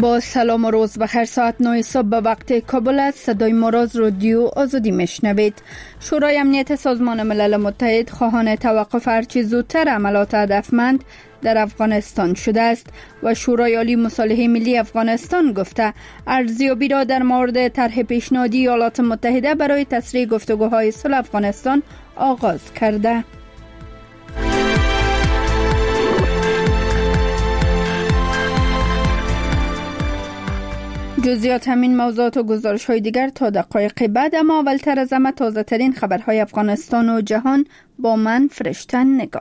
با سلام و روز بخیر. ساعت 9 صبح به وقت کابل است. صدای ما را از رادیو آزادی میشنوید. شورای امنیت سازمان ملل متحد خواهان توقف هرچه زودتر عملات هدفمند در افغانستان شده است و شورای عالی مصالحه ملی افغانستان گفته ارزیابی را در مورد طرح پیشنهادی ایالات متحده برای تسریع گفتگوهای صلح افغانستان آغاز کرده. جزئیات همین موضوعات و گزارش های دیگر تا دقایق بعد، اما اولتر از همه تازه ترین خبرهای افغانستان و جهان با من فرشته نگاه.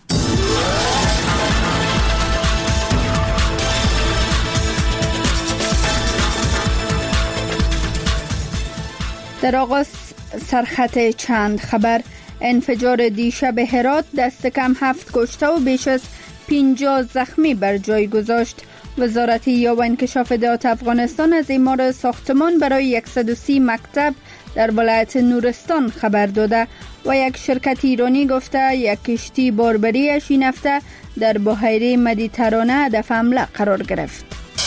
در آغاز سرخط چند خبر. انفجار دیشب هرات دست کم 7 کشته و بیش از 50 زخمی بر جای گذاشت. وزارت یا و انکشاف اطلاعات افغانستان از اعمار ساختمان برای 130 مکتب در ولایت نورستان خبر داده و یک شرکت ایرانی گفته یک کشتی باربری شینفته در بحیره مدیترانه هدف حمله قرار گرفت.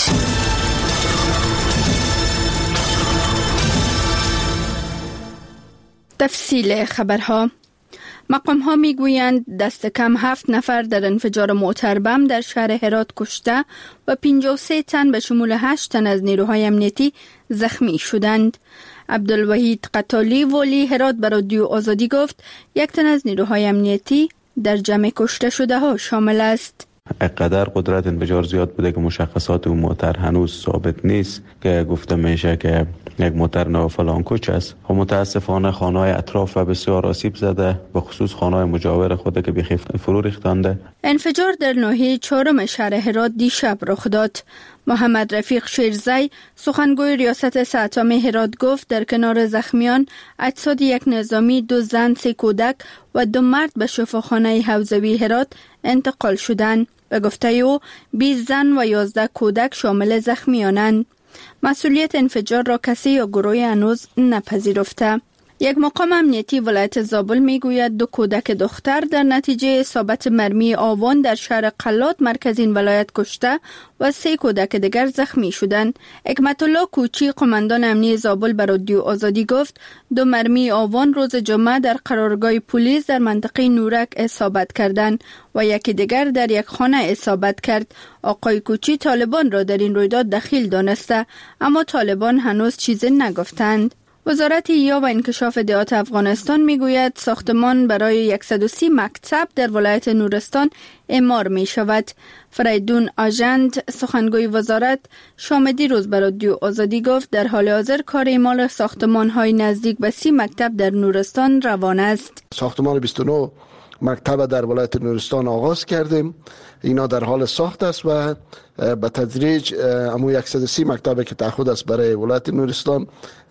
تفصیل خبرها. مقام ها می گویند دست کم 7 نفر در انفجار موتر بم در شهر هرات کشته و 53 تن به شمول 8 تن از نیروهای امنیتی زخمی شدند. عبدالوحید قطالی والی هرات به رادیو آزادی گفت یک تن از نیروهای امنیتی در جمع کشته شده ها شامل است. اقدر قدرت انفجار زیاد بوده که مشخصات اون موتر هنوز ثابت نیست که گفته میشه که یک موتر نو فلان کوچ است. خب متاسفانه خانه‌های اطراف و بسیار آسیب زده، به خصوص خانه‌های مجاور خود که بیخی فرو ریختنده. انفجار در ناحیه 4 شهر هرات دیشب رخ داد. محمد رفیق شیرزی سخنگوی ریاست ساتام هرات گفت در کنار زخمیان اجساد یک نظامی، 2 زن، 3 کودک و 2 مرد به شفاخانه حوزوی هرات انتقال شدند. به گفته او 20 زن و 11 کودک شامل زخمیانند. مسئولیت انفجار را کسی یا گروه هنوز نپذیرفته. یک مقام امنیتی ولایت زابل میگوید 2 کودک دختر در نتیجه اصابت مرمی آوان در شهر قلات مرکز این ولایت کشته و 3 کودک دیگر زخمی شدند. حکمت الله کوچی قماندان امنیتی زابل به رادیو آزادی گفت 2 مرمی آوان روز جمعه در قرارگاه پلیس در منطقه نورک اصابت کردند و یکی دیگر در یک خانه اصابت کرد. آقای کوچی طالبان را در این رویداد دخیل دانسته، اما طالبان هنوز چیزی نگفتند. وزارت یا و انکشاف اطلاعات افغانستان میگوید ساختمان برای 130 مکتب در ولایت نورستان اعمار می شود. فریدون آژند سخنگوی وزارت شامدی روز به رادیو آزادی گفت در حال حاضر کار اعمار ساختمان های نزدیک به 30 مکتب در نورستان روان است. ساختمان 29 مکتب در ولایت نورستان آغاز کردیم. اینا در حال ساخت است و به تدریج امو 130 مکتبی که تعهد است برای ولایت نورستان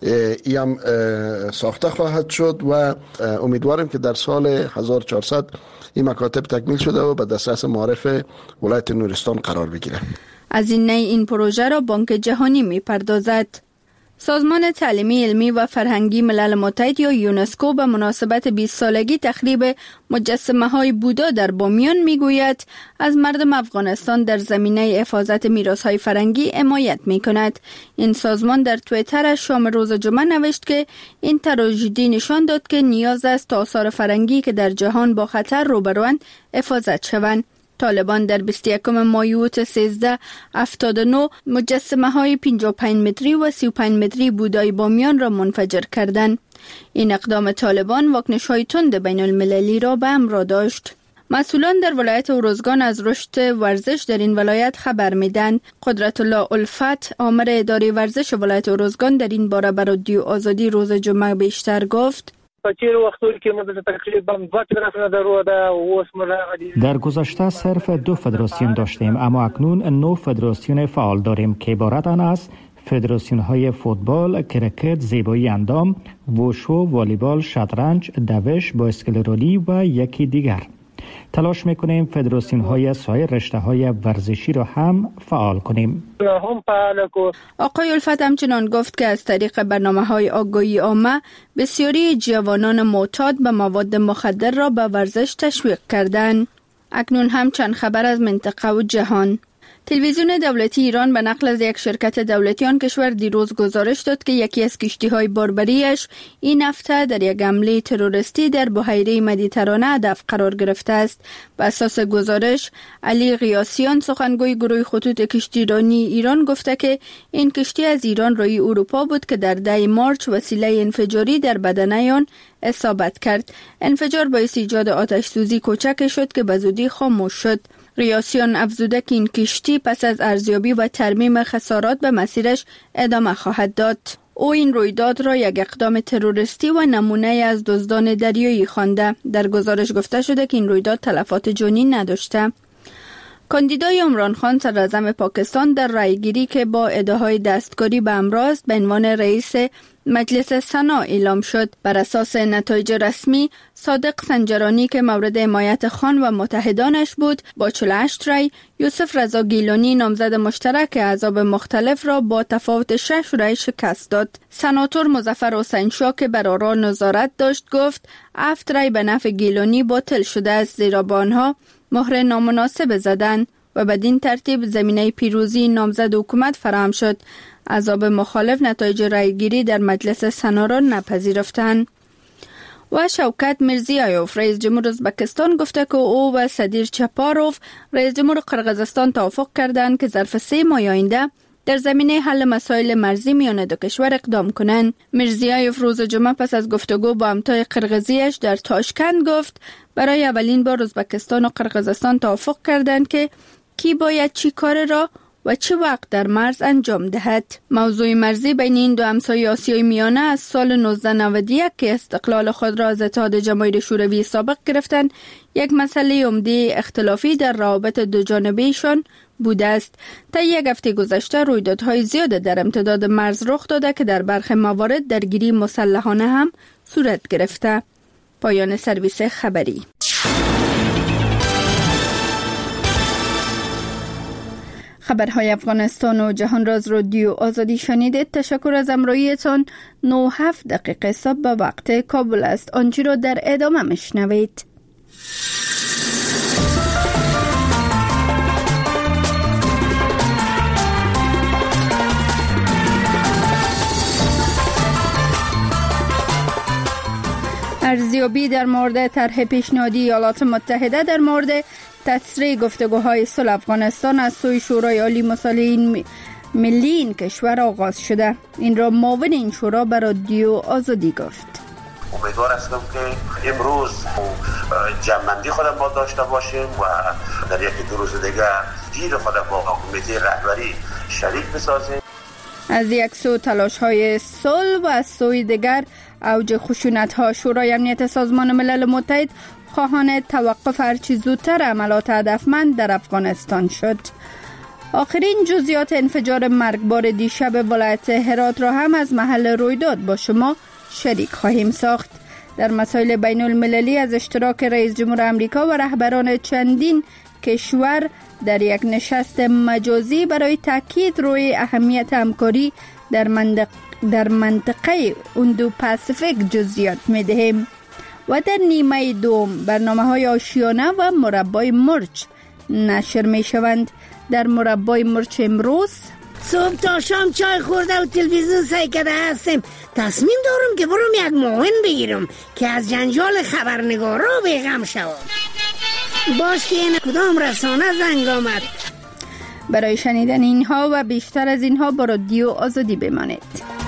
ایم ساخته خواهد شد و امیدواریم که در سال 1400 این مکاتب تکمیل شده و به دسترس معارف ولایت نورستان قرار بگیره. از این این پروژه را بانک جهانی میپردازد. سازمان تعلیمی علمی و فرهنگی ملل متحد یا یونسکو به مناسبت 20 سالگی تخریب مجسمه های بودا در بامیان میگوید از مردم افغانستان در زمینه حفاظت میراث های فرهنگی حمایت می کند. این سازمان در توییترش شام روز جمعه نوشت که این تراژدی نشان داد که نیاز است تا آثار فرهنگی که در جهان با خطر روبروند حفاظت شوند. طالبان در 21 مایوت 1379 مجسمه های 55 متری و 35 متری بودای بامیان را منفجر کردند. این اقدام طالبان واکنش های تند بین المللی را به همراه داشت. مسئولان در ولایت اروزگان از رشد ورزش در این ولایت خبر میدن. قدرت الله الفت آمر اداره ورزش ولایت اروزگان در این باره به رادیو آزادی روز جمعه بیشتر گفت. در گذشته صرف 2 فدراسیون داشتیم، اما اکنون 9 فدراسیون فعال داریم که عبارت از فدراسیون های فوتبال، کرکت، زیبایی اندام، ووشو، والیبال، شطرنج، دوش، بایسکل رالی و یکی دیگر. تلاش میکنیم فدراسیون های سایر رشته های ورزشی را هم فعال کنیم. آقای الفت همچنان گفت که از طریق برنامه های آگاهی عامه بسیاری جوانان معتاد به مواد مخدر را به ورزش تشویق کردند. اکنون هم چند خبر از منطقه و جهان. تلویزیون دولتی ایران به نقل از یک شرکت دولتی آن کشور دیروز گزارش داد که یکی از کشتی‌های باربریش این هفته در یک حمله تروریستی در بحیره مدیترانه هدف قرار گرفته است. بر اساس گزارش، علی غیاسیان سخنگوی گروه خطوط کشتیرانی ایران گفته که این کشتی از ایران روی اروپا بود که در 10 مارچ وسیله انفجاری در بدنه آن اصابت کرد. انفجار باعث ایجاد آتش سوزی کوچک شد که به زودی خاموش شد. غیاسیان افزوده که این کشتی پس از ارزیابی و ترمیم خسارات به مسیرش ادامه خواهد داد. او این رویداد را یک اقدام تروریستی و نمونه از دزدان دریایی خوانده. در گزارش گفته شده که این رویداد تلفات جانی نداشته. کاندیدای عمران خان صدراعظم پاکستان در رایگیری که با ادعاهای دستکاری به همراه است به عنوان رئیس مجلس سنا اعلام شد. بر اساس نتایج رسمی، صادق سنجرانی که مورد حمایت خان و متحدانش بود با 48 رای، یوسف رضا گیلانی نامزد مشترک احزاب مختلف را با تفاوت 6 رای شکست داد. سناتور مظفر حسین شاه که بر آرا نظارت داشت گفت 7 رای به نفع گیلانی باطل شده است، زیرا با آنها مهر نامناسب زدند و بدین ترتیب زمینه پیروزی نامزد حکومت فراهم شد. احزاب مخالف نتایج رایگیری در مجلس سنا را نپذیرفتند. و شوکت میرزیایوف رئیس جمهور ازبکستان گفته که او و سدیر چپاروف رئیس جمهور قرقیزستان توافق کردند که ظرف 3 ماه آینده در زمینه حل مسائل مرزی میان دو کشور اقدام کنند. میرزیایوف روز جمعه پس از گفتگو با همتای قرقیزیش در تاشکند گفت برای اولین بار ازبکستان و قرقیزستان توافق کردند که کی باید چی کار را و چه وقت در مرز انجام دهد. موضوع مرزی بین این دو همسایه آسیای میانه از سال 1991 که استقلال خود را از اتحاد جماهیر شوروی سابق گرفتند، یک مسئله عمده اختلافی در روابط دو جانبه‌شان بوده است. تا یک هفته گذشته رویدادهای زیاد در امتداد مرز رخ داده که در برخی موارد درگیری مسلحانه هم صورت گرفته. پایان سرویس خبری. خبرهای افغانستان و جهان را از رادیو آزادی شنیدید. تشکر از همراهیتان. 9:07 صبح به وقت کابل است. آنچه را در ادامه میشنوید. ارزیابی در مورد طرح پیشنهادی ایالات متحده در مورد تسریع گفتگوهای صلح افغانستان از سوی شورای عالی مصالح ملی این کشور آغاز شده. این را معاون این شورا به رادیو آزادی گفت. امیدوار هستم که امروز جمع‌بندی خودم با داشته باشیم و در یکی دو روز دیگه گیر خودم با کمیته رهبری شریک بسازیم. از یک سو تلاش‌های صلح و از سوی دیگر اوج خشونت‌ها. شورای امنیت سازمان ملل متحد خواهان توقف هرچی زودتر عملات هدفمند در افغانستان شد. آخرین جزئیات انفجار مرگبار دیشب ولایت هرات را هم از محل رویداد با شما شریک خواهیم ساخت. در مسائل بین المللی از اشتراک رئیس جمهور آمریکا و رهبران چندین کشور در یک نشست مجازی برای تاکید روی اهمیت همکاری در منطقه اندو پاسیفیک جزئیات می‌دهیم. و در نیمه دوم برنامه‌های آشیانه و مربای مرچ نشر می‌شوند. در مربای مرچ امروز صبح تا شام چای خورده و تلویزیون سعی کرده هستیم. تصمیم دارم که برم یک معاون بگیرم که از جنجال خبرنگارا بیغم شوم. باش که این کدام رسانه زنگ آمد. برای شنیدن اینها و بیشتر از اینها با رادیو آزادی بمانید.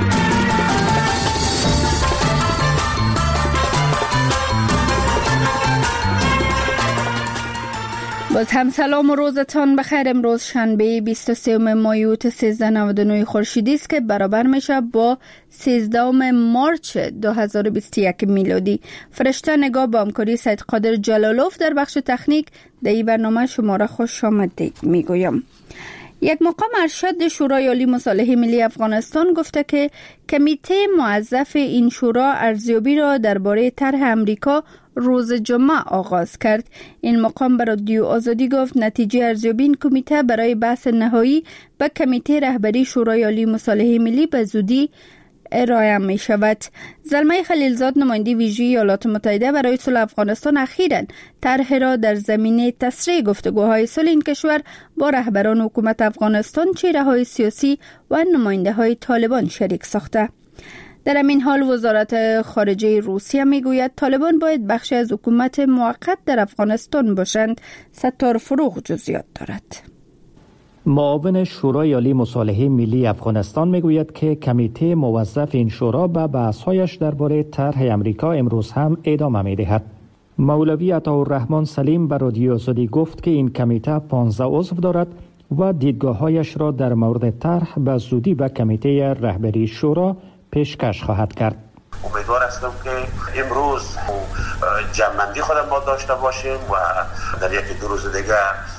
باز هم سلام و روزتان بخیر. امروز شنبه 23 مای 1399 خورشیدی است که برابر میشه با 13 مارچ 2021 میلادی. فرشته نگاه با همکاری سید قادر جلالوف در بخش تکنیک در این برنامه شما را خوش آمدید میگویم. یک مقام ارشد شورای عالی مصالح ملی افغانستان گفته که کمیته موظف این شورا ارزیابی را درباره طرح امریکا روز جمعه آغاز کرد. این مقام به رادیو آزادی گفت نتیجه ارزیابی این کمیته برای بحث نهایی به کمیته رهبری شورای عالی مصالح ملی به زودی ارائه می شود. زلمه خلیلزاد نماینده ویژه ایالات متحده برای صلح افغانستان اخیراً طرح را در زمینه تسریع گفتگوهای صلح این کشور با رهبران حکومت افغانستان، چهره‌های سیاسی و نماینده‌های طالبان شریک ساخته. در همین حال وزارت خارجه روسیه میگوید طالبان باید بخشی از حکومت موقت در افغانستان باشند. ستار فروغ جزئیات دارد. معاون شورای عالی مصالحه ملی افغانستان میگوید که کمیته موظف این شورا به بحث‌هایش درباره طرح امریکا امروز هم ادامه می‌دهد. مولوی عطاالرحمن سلیم به رادیو آزادی گفت که این کمیته 15 عضو دارد و دیدگاه‌هایش را در مورد طرح به زودی به کمیته رهبری شورا پیشکش خواهد کرد. امیدوار هستم که امروز جمع‌بندی خودم با داشته باشیم و در یکی دو روز دیگه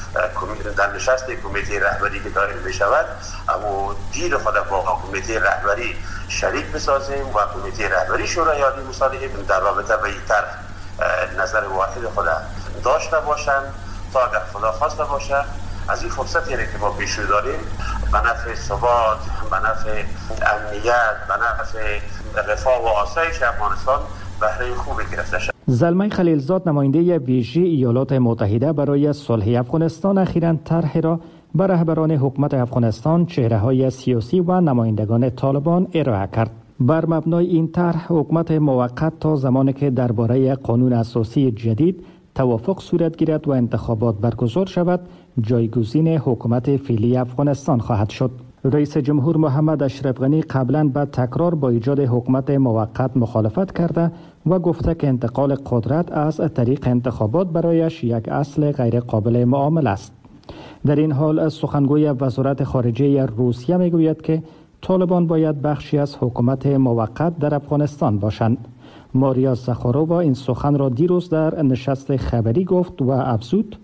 در نشست کمیته رهبری که دایر می شود اما دیر خود با کمیته رهبری شریک بسازیم و کمیته رهبری شورای عالی مصالحه در رابطه به این طرح نظر واحد خود داشته باشند تا اگر خدا خواسته باشه از این فرصتی که ما پیش رو داریم به نفع ثبات، به نفع امنیت، به نفع رفاه و آسایش افغانستان بهره خوبی گرفته شد. زلمه خلیلزاد نماینده ویژه ایالات متحده برای صلح افغانستان اخیراً طرح را به رهبران حکومت افغانستان، چهره‌های سیاسی و نمایندگان طالبان ارائه کرد. بر مبنای این طرح حکومت موقت تا زمانی که درباره قانون اساسی جدید توافق صورت گیرد و انتخابات برگزار شود جایگزین حکومت فعلی افغانستان خواهد شد. رئیس جمهور محمد اشرف غنی قبلا به تکرار با ایجاد حکومت موقت مخالفت کرده و گفته که انتقال قدرت از طریق انتخابات برایش یک اصل غیر قابل معامله است. در این حال سخنگوی وزارت خارجه روسیه میگوید که طالبان باید بخشی از حکومت موقت در افغانستان باشند. ماریا زخارووا این سخن را دیروز در نشست خبری گفت و افزود: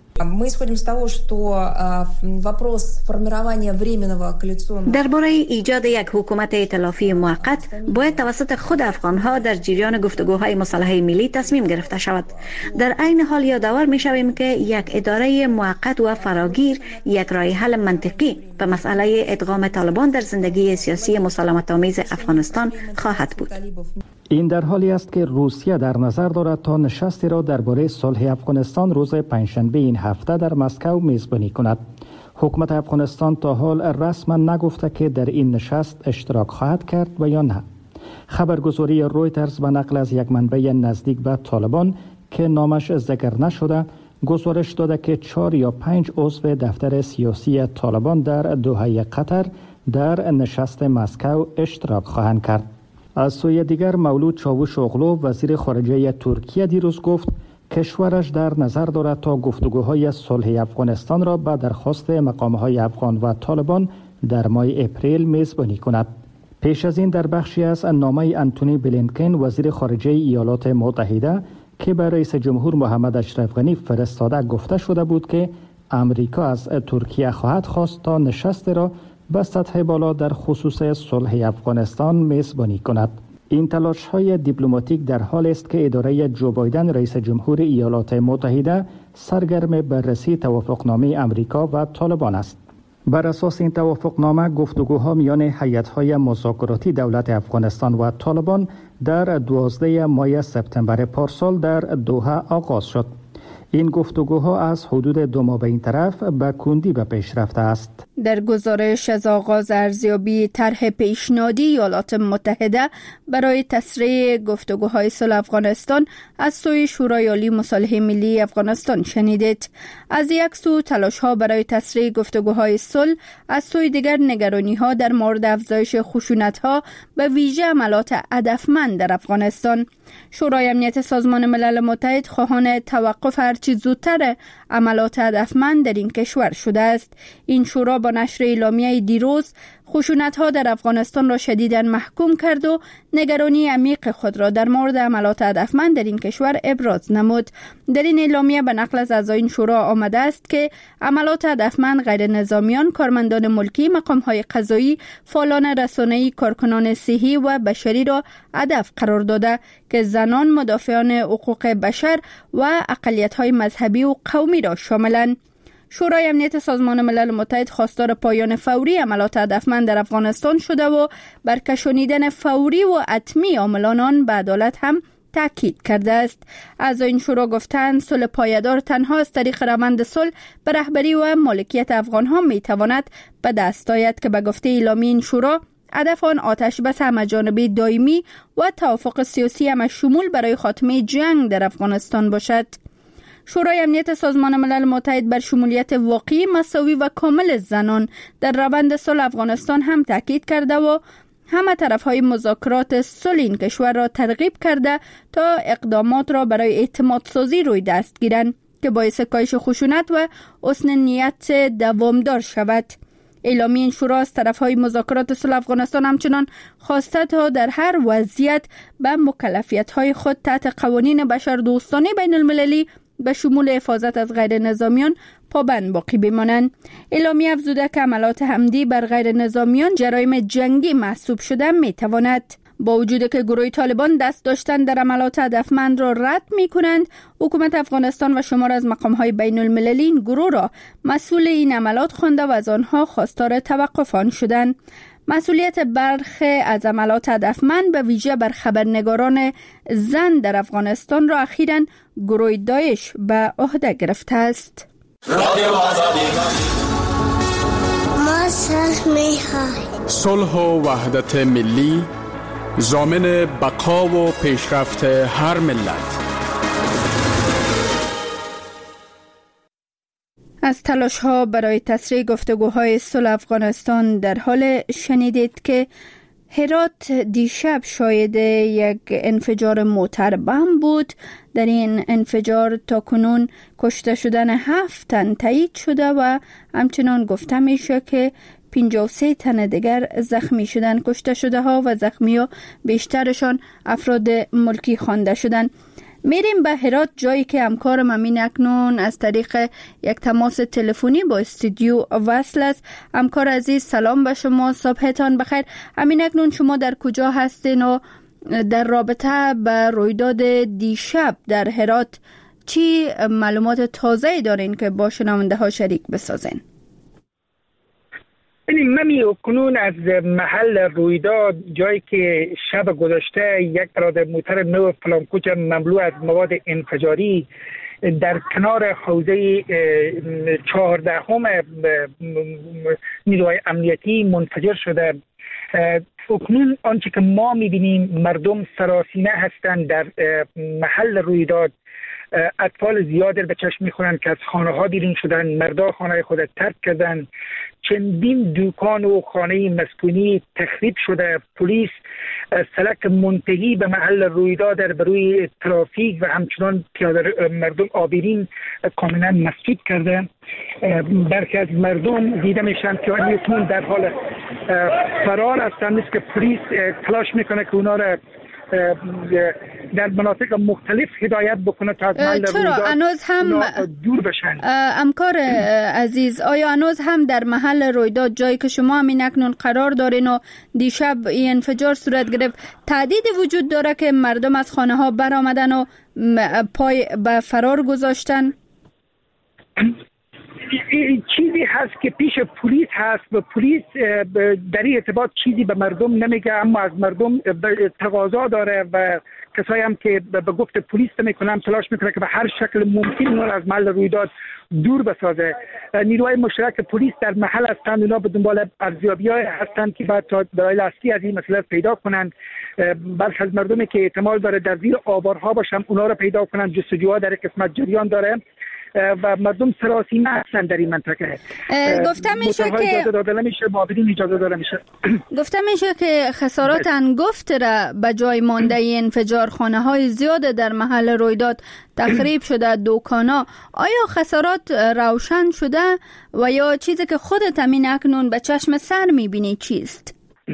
درباره ایجاد یک حکومت ائتلافی موقت باید توسط خود افغانها در جریان گفتگوهای مصالحه ملی تصمیم گرفته شود. در عین حال یادآور می‌شویم که یک اداره موقت و فراگیر یک راه حل منطقی به مسئله ادغام طالبان در زندگی سیاسی مسالمت‌آمیز افغانستان خواهد بود. این در حالی است که روسیه در نظر دارد تا نشستی را درباره صلح افغانستان روز پنجشنبه این هفته در مسکو میزبانی کند. حکومت افغانستان تا حال رسما نگفته که در این نشست اشتراک خواهد کرد و یا نه. خبرگزاری رویترز به نقل از یک منبع نزدیک به طالبان که نامش ذکر نشده گزارش داده که 4 یا 5 عضو دفتر سیاسی طالبان در دوحه قطر در نشست مسکو اشتراک خواهند کرد. از سوی دیگر مولود چاوش اغلو وزیر خارجه ترکیه دیروز گفت کشورش در نظر دارد تا گفتگوهای صلح افغانستان را به درخواست مقامهای افغان و طالبان در ماه اپریل میزبانی کند. پیش از این در بخشی از نامه انتونی بلینکن وزیر خارجه ایالات متحده که به رئیس جمهور محمد اشرف غنی فرستاده گفته شده بود که امریکا از ترکیه خواهد خواست تا نشست را به سطح بالا در خصوص صلح افغانستان میزبانی کند. این تلاش‌های دیپلماتیک در حال است که اداره جو بایدن رئیس جمهور ایالات متحده سرگرم بررسی توافقنامه امریکا و طالبان است. بر اساس این توافقنامه گفتگوها میان هیئت‌های مذاکراتی دولت افغانستان و طالبان در 12 ماه سپتامبر پارسال در دوحه آغاز شد. این گفتگوها از حدود 2 ماه به این طرف به کندی به پیش رفته است. در گزارش از آغاز ارزیابی طرح پیشنهادی ایالات متحده برای تسریع گفتگوهای صلح افغانستان از سوی شورای عالی مصالحه ملی افغانستان شنیدید. از یک سو تلاش‌ها برای تسریع گفتگوهای صلح، از سوی دیگر نگرانی‌ها در مورد افزایش خشونت‌ها به ویژه عملات هدفمند در افغانستان. شورای امنیت سازمان ملل متحد خواهان توقف هرچی زودتر عملات هدفمند در این کشور شده است. این شورا با نشر اعلامیه دیروز خشونت‌ها در افغانستان را شدیداً محکوم کرد و نگرانی عمیق خود را در مورد عملات هدفمند در این کشور ابراز نمود. در این اعلامیه به نقل از اعضای این شورا آمده است که عملات هدفمند غیر نظامیان، کارمندان ملکی، مقام‌های قضایی، فعالان رسانه‌ای، کارکنان صحی و بشری را هدف قرار داده که زنان، مدافعان حقوق بشر و اقلیت‌های مذهبی و قومی را شاملند. شورای امنیت سازمان ملل متحد خواستار پایان فوری عملات هدفمند در افغانستان شده و بر کشانیدن فوری و حتمی عاملان آن به عدالت هم تاکید کرده است. اعضای شورا گفتند صلح پایدار تنها از طریق روند صلح به رهبری و مالکیت افغان‌ها میتواند به دست آید که به گفته اعلامیه این شورا هدف آن آتش بس همه‌جانبه دائمی و توافق سیاسی همشمول برای خاتمه جنگ در افغانستان باشد. شورای امنیت سازمان ملل متحد بر شمولیت واقعی، مساوی و کامل زنان در روند صلح افغانستان هم تاکید کرده و همه طرف‌های مذاکرات صلح این کشور را ترغیب کرده تا اقدامات را برای اعتماد سازی روی دست گیرند که باعث کاهش خشونت و حسن نیت دوامدار شود. اعلامیه این شورا از طرف‌های مذاکرات صلح افغانستان همچنان خواسته تا در هر وضعیت به مکلفیت‌های خود تحت قوانین بشردوستانه بین المللی به شمول حفاظت از غیر نظامیان پابند باقی بمانند. اعلامیه افزوده که عملات حمدی بر غیر نظامیان جرایم جنگی محسوب شده میتواند. با وجود که گروه طالبان دست داشتن در عملات هدفمند را رد می کنند، حکومت افغانستان و شمار از مقام‌های بین المللی این گروه را مسئول این عملات خوانده و از آنها خواستار توقف آن شدند. مسئولیت برخی از عملات هدفمند به ویژه بر خبرنگاران زن در افغانستان را اخیراً گروه داعش به عهده گرفته است. صلح و وحدت ملی ضامن بقا و پیشرفت هر ملت. از تلاش ها برای تسریع گفتگوهای صلح افغانستان در حال شنیدید که هرات دیشب شاهد یک انفجار موتر بم بود. در این انفجار تاکنون کشته شدن 7 تن تایید شده و همچنان گفته میشه که 53 تن دیگر زخمی شدن. کشته شده ها و زخمی ها بیشترشان افراد ملکی خوانده شدن. میریم به هرات، جایی که همکارم امین اکنون از طریق یک تماس تلفنی با استودیو وصل است. همکار عزیز سلام به شما، صبحتان بخیر. امین اکنون شما در کجا هستین و در رابطه به رویداد دیشب در هرات چی معلومات تازه‌ای دارین که با شنونده ها شریک بسازین؟ من کنون از محل رویداد، جایی که شب گذشته یک اراده موتر نو فلانکوچ مملو از مواد انفجاری در کنار حوزه 14 نیروهای امنیتی منفجر شده. اکنون آنچه که ما میبینیم مردم سراسیمه هستند در محل رویداد. اطفال زیادی به چشم میخورند که از خانه ها بیرون شدن، مردا خانه خود ترک کردن، چندین دکان و خانه مسکونی تخریب شده. پلیس سلک منتهی به محل رویداد در بروی ترافیک و همچنان پیاده مردم آبیرین کاملا مسدود کرده. برخی از مردم دیده میشن که اکنون در حال فرار هستند. که پلیس تلاش میکنه که اونا را در مناطق مختلف هدایت بکنه تا از محل رویداد دور بشن. همکار عزیز، آیا هنوز هم در محل رویداد، جایی که شما همین اکنون قرار دارین و دیشب این انفجار صورت گرفت، تهدیدی وجود داره که مردم از خانه ها برآمدن و پای به فرار گذاشتن؟ چیزی هست که پیش پلیس هست و پلیس در این ارتباط چیزی به مردم نمیگه، اما از مردم تقاضا داره و کسایی هم که به گفت پلیس میکنن تلاش میکنه که به هر شکل ممکن اونها از محل رویداد دور بسازه. نیروهای مشترک پلیس در محل هستند، اونا به دنبال ارزیابی‌های هستند که بعد تا دلایل اصلی از این مسئله پیدا کنند. برخی از مردمی که احتمال داره در زیر آوارها باشن اونا رو پیدا کنند. جستجوها در قسمت جریان داره و مردم سراسیمه هستن در این منطقه. گفته میشه که اجازه داده نمیشه، معاونین اجازه داده میشه. گفته میشه که خسارات انگفت را به جای مانده این انفجار، خانه های زیاد در محل رویداد تخریب شده، دکانا. آیا خسارات روشن شده و یا چیزی که خودت همین اکنون به چشم سر میبینی چیست؟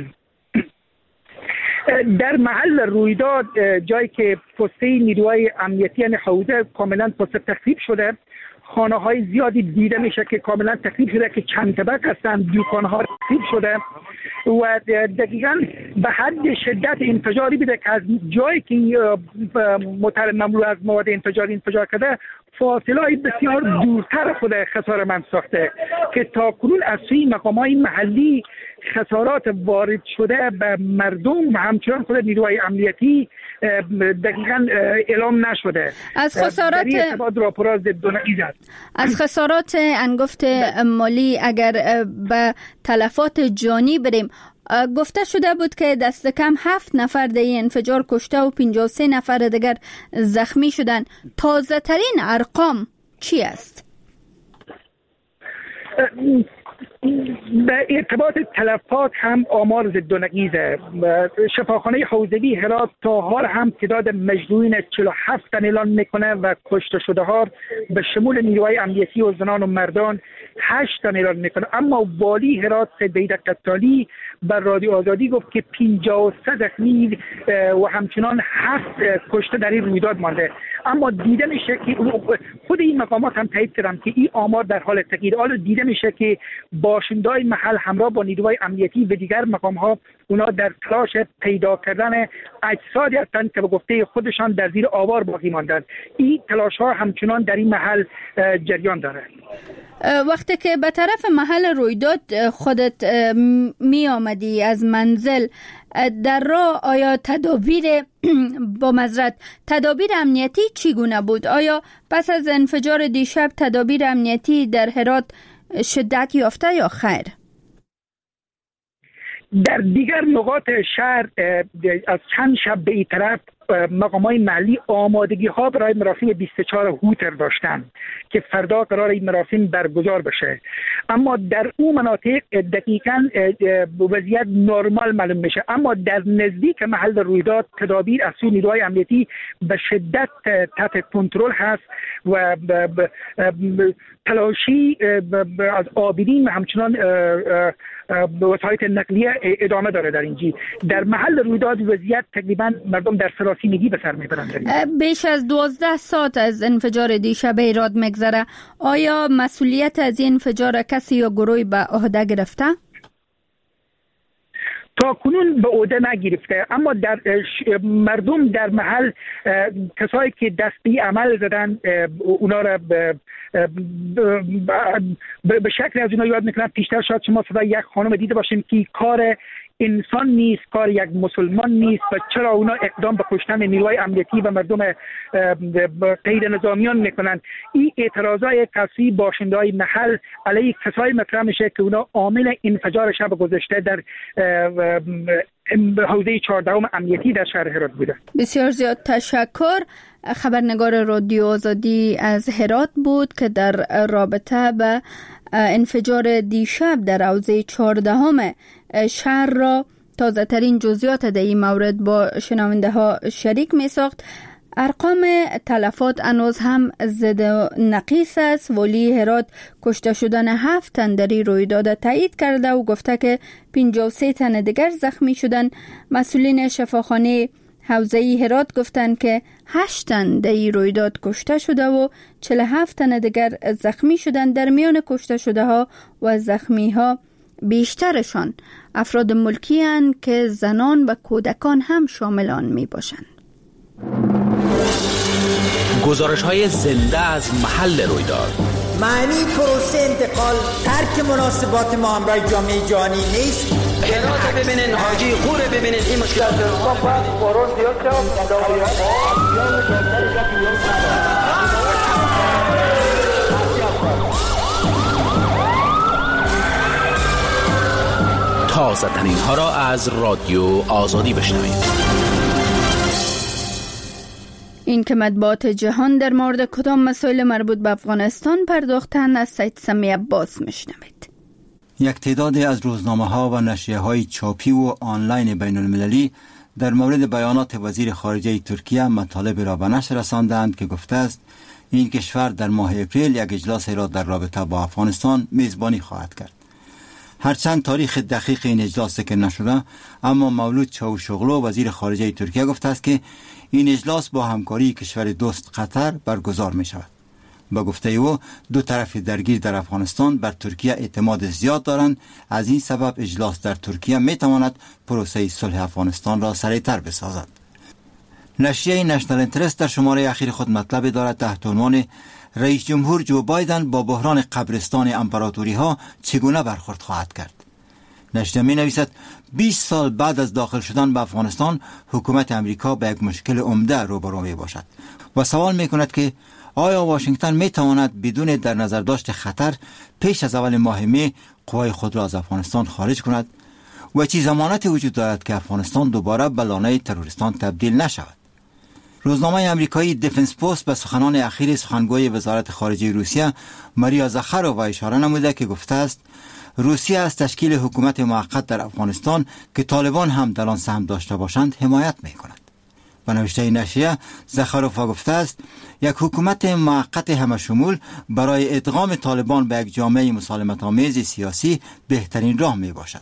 در محل رویداد، جایی که پسته نیروهای امنیتی یعنی حوزه کاملا پسته تخریب شده، خانه های زیادی دیده میشه که کاملا تخریب شده که چند طبق هستند، دکان ها تخریب شده و دقیقاً به حد شدت انفجاری بوده که از جایی که موتر مملو از مواد انفجاری انفجار کرده فاصله بسیار دورتر خود خسارتمند ساخته که تاکنون از سوی مقامات محلی خسارات وارد شده به مردم و همچنان خود نیروهای امنیتی دقیقاً اعلام نشده. از خسارات از خسارات انگفت مالی اگر به تلفات جانی بریم، گفته شده بود که دست کم 7 نفر در این انفجار کشته و 53 نفر دیگر زخمی شدن. تازه ترین ارقام چی است؟ به ارتباط تلفات هم آمار ضد و نقیضه. شفاخانه حوزوی هرات تا حال هم تعداد مجروحین 47 تن اعلان میکنه و کشته شده ها به شمول نیروهای امنیتی و زنان و مردان 8 تن اعلان میکنه. اما والی هرات سید قتالی بر رادیو آزادی گفت که 53 زخمی و همچنان 7 کشته در این رویداد مانده. اما دیده میشه که خود این مقامات هم تایید کردن که این آمار در حال تغییر. حالا دیده میشه که باشنده‌های محل همراه با نیروهای امنیتی و دیگر مقام‌ها اونا در تلاش پیدا کردن اجسادی هستند که به گفته خودشان در زیر آوار باقی ماندند. این تلاش‌ها همچنان در این محل جریان داره. وقتی که به طرف محل رویداد خودت می آمدی از منزل در راه، آیا تدابیر امنیتی چگونه بود؟ آیا پس از انفجار دیشب تدابیر امنیتی در هرات شدت یافته یا خیر؟ در دیگر نقاط شهر از چند شب به این طرف مقامات محلی آمادگی ها برای مراسم 24 هوتر داشتن که فردا قرار این مراسم برگزار بشه. اما در اون مناطق دقیقاً وضعیت نرمال معلوم میشه. اما در نزدیک محل رویداد تدابیر از سوی نیروهای امنیتی به شدت تحت کنترل هست و تلاشی از آبرین و همچنان وسایل نقلیه ادامه داره. در اینجی در محل رویداد وضعیت تقریبا مردم در سراسیمگی به سر میبرند. بیش از 12 ساعت از انفجار دیشب هرات مگذره. آیا مسئولیت از این انفجار کسی یا گروهی به عهده گرفته؟ تا کنون به عهده نگرفته، اما در مردم در محل کسایی که دستی عمل زدن اونا را به شکل از اونا یاد میکنن. پیشتر شاید شما صدای یک خانم دیده باشیم که کار انسان نیست، کار یک مسلمان نیست و چرا اونا اقدام به کشتن نیروهای امنیتی و مردم غیر نظامیان میکنن. این اعتراضای کسی باشنده‌های محل علیه کسایی مطرح میشه که اونا عامل انفجار شب گذشته در حوزه 14 امنیتی در شهر هرات بوده. بسیار زیاد تشکر. خبرنگار رادیو آزادی از هرات بود که در رابطه به انفجار دیشب در حوزه 14 شهر را تازه ترین جزئیات در این مورد با شنونده ها شریک می ساخت. ارقام تلفات هنوز هم زد و نقیص است. والی هرات کشته شدن 7 تن در این رویداد تایید کرده و گفته که 53 تن دیگر زخمی شدن. مسئولین شفاخانه حوزه هرات گفتند که 8 تن در این رویداد کشته شده و 47 تن دیگر زخمی شدن. در میان کشته شده ها و زخمی ها بیشترشان افراد ملکی هستند که زنان و کودکان هم شامل آن می باشند. گزارش های زنده از محل رویداد. معنی پروسه انتقال ترک مناسبات ما همراه جامعه جهانی نیست. گرات ببینین، حاجی خوره ببینین، این مشکلات تازه ترین ها را از رادیو آزادی بشنوید. این که مطبوعات جهان در مورد کدام مسائل مربوط به افغانستان پرداختن از سید سمی عباس میشنوید. یک تعدادی از روزنامه‌ها و نشریه‌های چاپی و آنلاین بین المللی در مورد بیانات وزیر خارجه ترکیه مطالب را به نشر رساندند که گفته است این کشور در ماه اپریل یک اجلاس را در رابطه با افغانستان میزبانی خواهد کرد. هرچند تاریخ دقیق این اجلاس ذکر نشده، اما مولود چاوشوغلو وزیر خارجه ترکیه گفته است که این اجلاس با همکاری کشور دوست قطر برگزار می شود. با گفته او دو طرف درگیر در افغانستان بر ترکیه اعتماد زیاد دارند. از این سبب اجلاس در ترکیه می تواند پروسه صلح افغانستان را سریعتر بسازد. نشریه نشنال اینترست در شماره اخیر خود مطلب دارد تحت عنوان رئیس جمهور جو بایدن با بحران قبرستان امپراتوری ها چگونه برخورد خواهد کرد. نشریه می نویسد 20 سال بعد از داخل شدن به افغانستان حکومت امریکا به یک مشکل عمده روبرو می باشد و سوال می کند که آیا واشنگتن می تواند بدون در نظر داشت خطر پیش از اول ماه می قوای خود را از افغانستان خارج کند و چه ضمانتی وجود دارد که افغانستان دوباره به لانه تروریستان تبدیل نشود؟ روزنامه امریکایی دیفنس پست به سخنان اخیر سخنگوی وزارت خارجه روسیه ماریا زاخارووا اشاره نموده که گفته است روسیه از تشکیل حکومت موقت در افغانستان که طالبان هم در آن سهم داشته باشند حمایت می کند. و نوشته نشریه زاخارووا گفته است یک حکومت موقت همه شمول برای ادغام طالبان به یک جامعه مسالمت آمیز سیاسی بهترین راه می باشد.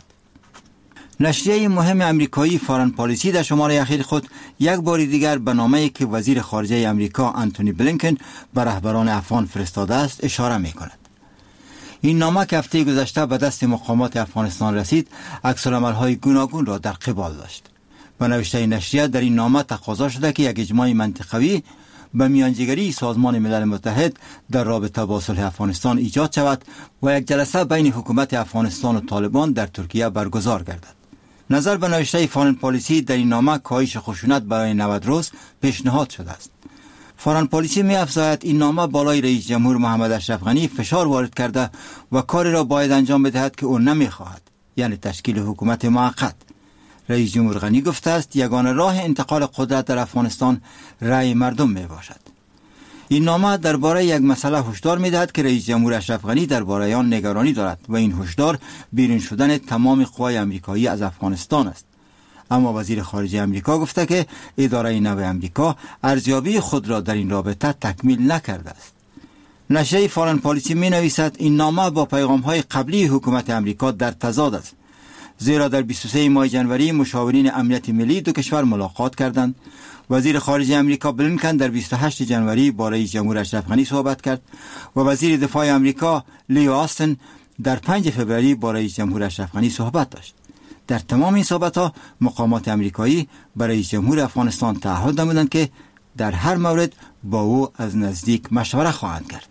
نشریه مهم امریکایی فارن پالیسی در شماره اخیر خود یک بار دیگر به نامه‌ای که وزیر خارجه امریکا آنتونی بلینکن به رهبران افغان فرستاده است اشاره می کند. این نامه که هفته گذشته به دست مقامات افغانستان رسید عکس‌العمل‌های گوناگون را در قبال داشت. و نوشته نشریه در این نامه تقاضا شده که یک اجماع منطقوی به میانجیگری سازمان ملل متحد در رابطه با صلح افغانستان ایجاد شود و یک جلسه بین حکومت افغانستان و طالبان در ترکیه برگزار گردد. نظر به نوشته فارن پالیسی در این نامه کاهش خشونت برای 90 روز پیشنهاد شده است. فارن پالیسی می افزاید این نامه بالای رئیس جمهور محمد اشرف غنی فشار وارد کرده و کاری را باید انجام بدهد که او نمی خواهد، یعنی تشکیل حکومت موقت. رئیس جمهور غنی گفته است یگانه راه انتقال قدرت در افغانستان رأی مردم می باشد. این نامه درباره یک مسئله هشدار می دهد که رئیس جمهور اشرف غنی درباره آن نگرانی دارد و این هشدار بیرون شدن تمام قوای امریکایی از افغانستان است. اما وزیر خارجه امریکا گفته که اداره نو امریکا ارزیابی خود را در این رابطه تکمیل نکرده است. نشریه فارن پالیسی می نویسد این نامه با پیغام های قبلی حکومت امریکا در تضاد است، زیرا در 23 ماه جنوری مشاورین امنیت ملی دو کشور ملاقات کردند. وزیر خارجه امریکا بلینکن در 28 جنوری با رئیس جمهور اشرف غنی صحبت کرد و وزیر دفاع امریکا لیو آستن در 5 فوریه با رئیس جمهور اشرف غنی صحبت داشت. در تمام این صحبت‌ها مقامات امریکایی برای رئیس جمهور افغانستان تعهد نمودند که در هر مورد با او از نزدیک مشوره خواهند کرد.